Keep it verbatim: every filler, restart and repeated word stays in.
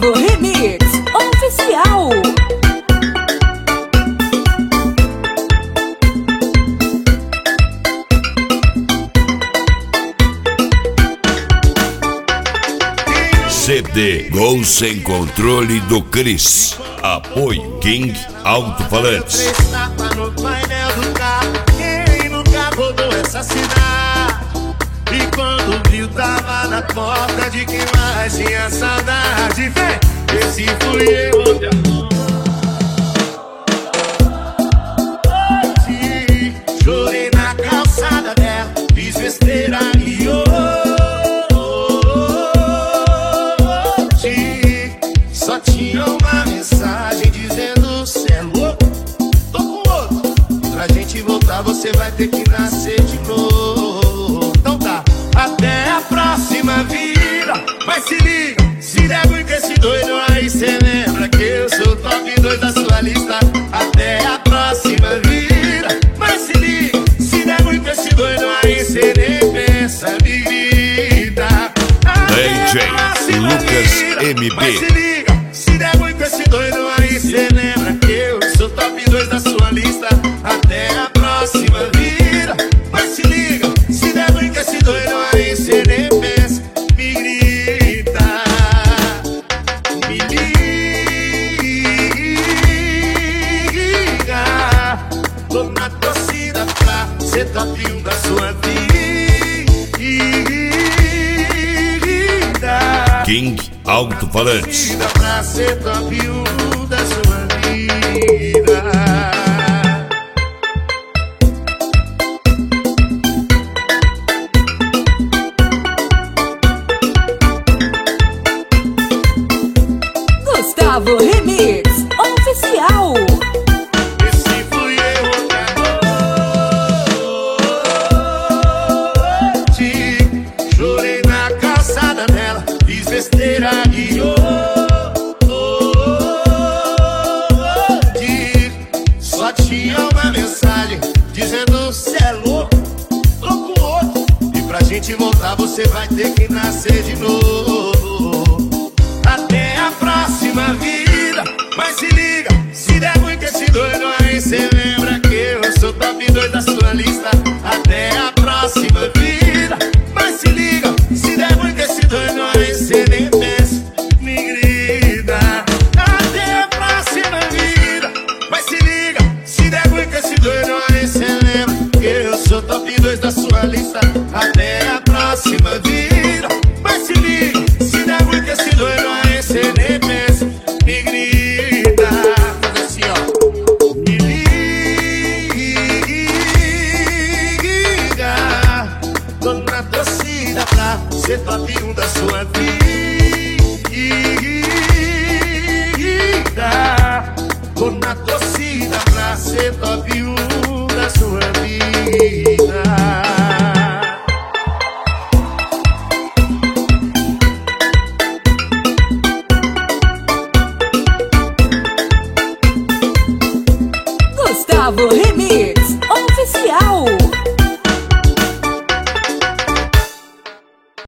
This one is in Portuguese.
Gustavo Remix Oficial. C D Gol Sem Controle do Cris. Apoio King Alto-Falantes. Três tapas no painel do carro. Quem nunca rodou essa cidade? E quando viu tava na porta de quem mais tinha saudade. Vem, esse fui eu onde amor. Chorei na calçada dela, fiz besteira e oh. Só tinha uma mensagem dizendo: cê é louco, tô com outro. Pra gente voltar você vai ter que nascer de novo. Então tá, até a próxima vida. Mas se liga, se der ruim com esse doido aí, cê lembra que eu sou o top dois da sua lista. Até a próxima vida. Mas se liga, se der ruim com esse doido aí, cê nem pensa, me grita. D J Lucas M B. Se der ruim com esse doido aí, cê lembra que eu sou top dois da sua lista. Até a próxima vida. Mas se liga, se der ruim com esse doido aí, cê nem pensa, me grita. Me liga. Tô na torcida pra ser top um da sua vida. King Alto-Falantes. Pra ser top um da sua vida. Gustavo Remix Oficial. Esse fui eu onde chorei na calçada dela, fiz besteira e oh, oh, oh, oh. Só tinha uma mensagem dizendo: cê é louco, tô com outro. E pra gente voltar você vai ter que nascer de novo. Até a próxima vida. Mas se liga, se der ruim com esse doido aí, cê lembra que eu sou top dois da sua lista. Até a próxima vida. Mas se liga, se der ruim com esse doido aí, cê nem pensa, me grita. Até a próxima vida. Mas se liga, se der ruim com esse doido aí, cê lembra que eu sou top dois da sua lista. Até a próxima vida. Mas se liga, se der ruim com esse doido aí, cê nem pensa, me grita. Faz assim, ó. Me liga. Tô na torcida pra ser top um da sua vida. Tô na torcida pra ser top um da sua vida. Gustavo